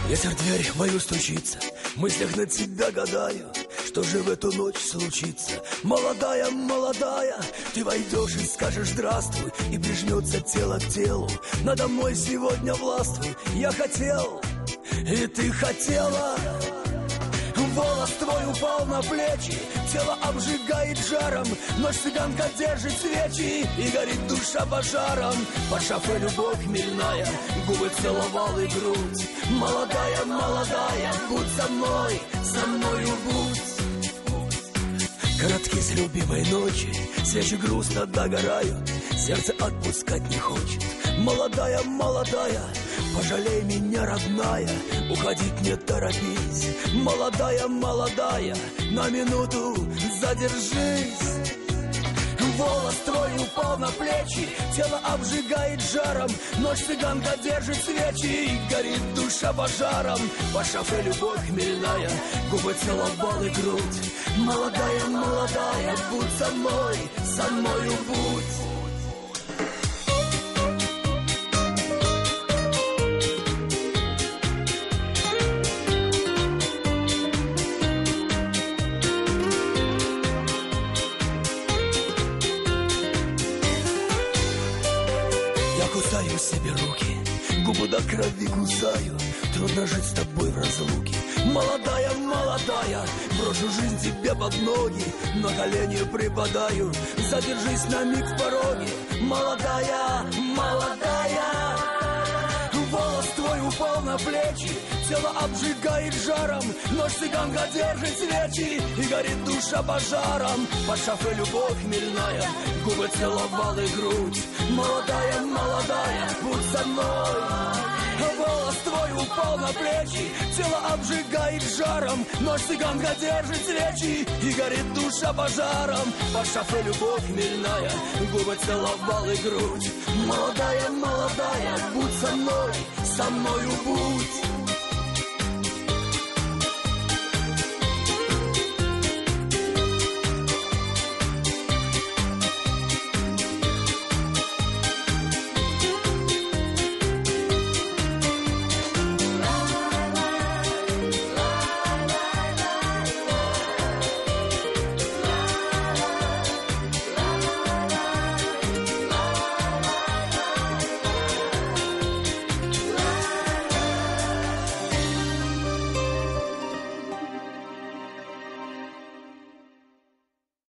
Ветер дверь мою стучится, в мыслях на тебя гадаю, что же в эту ночь случится. Молодая, молодая, ты войдешь и скажешь здравствуй, и прижмется тело к телу. Надо мной сегодня властвуй, я хотел, и ты хотела. Волос твой упал на плечи, тело обжигает жаром, ночь цыганка держит свечи, и горит душа пожаром. Под шафой любовь хмельная, губы целовал и грудь. Молодая, молодая, будь со мною будь. Коротки с любимой ночи, свечи грустно догорают, сердце отпускать не хочет. Молодая, молодая, пожалей меня, родная, уходить не торопись. Молодая, молодая, на минуту задержись. Волос твой упал на плечи, тело обжигает жаром, ночь цыганка держит свечи, и горит душа пожаром. По шафе любовь хмельная, губы целовал и грудь. Молодая, молодая, будь со мною будь. Кусаю себе руки, губы до крови кусаю, трудно жить с тобой в разлуке. Молодая, молодая, брошу жизнь тебе под ноги, на колени припадаю, задержись на миг в пороге. Молодая, молодая, волос твой упал на плечи, тело обжигает жаром, ночь цыганка держит свечи, и горит душа пожаром. По шафе любовь хмельная, губы целовал и грудь. Молодая, молодая, будь со мной. Волос твой упал на плечи, тело обжигает жаром, ночь цыганка держит свечи, и горит душа пожаром. По шафе любовь хмельная, губы целовал и грудь. Молодая, молодая, будь со мною будь.